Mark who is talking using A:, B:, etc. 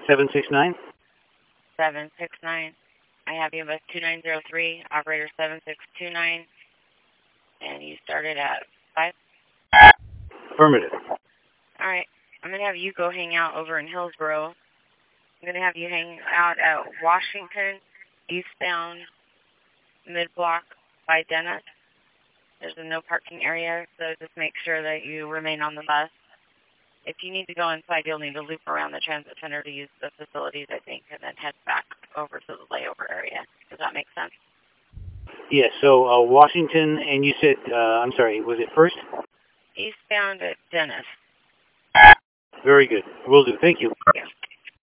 A: 769?
B: 769. I have you with 2903, operator 7629, and you started at 5?
A: Affirmative.
B: All right. I'm going to have you go hang out over in Hillsboro. I'm going to have you hang out at Washington, eastbound, mid-block by Dennis. There's a no parking area, so just make sure that you remain on the bus. If you need to go inside, you'll need to loop around the transit center to use the facilities, I think, and then head back over to the layover area. Does that make sense?
A: Yes, so Washington, and you said, I'm sorry, was it first?
B: Eastbound at Dennis.
A: Very good. Will do. Thank you.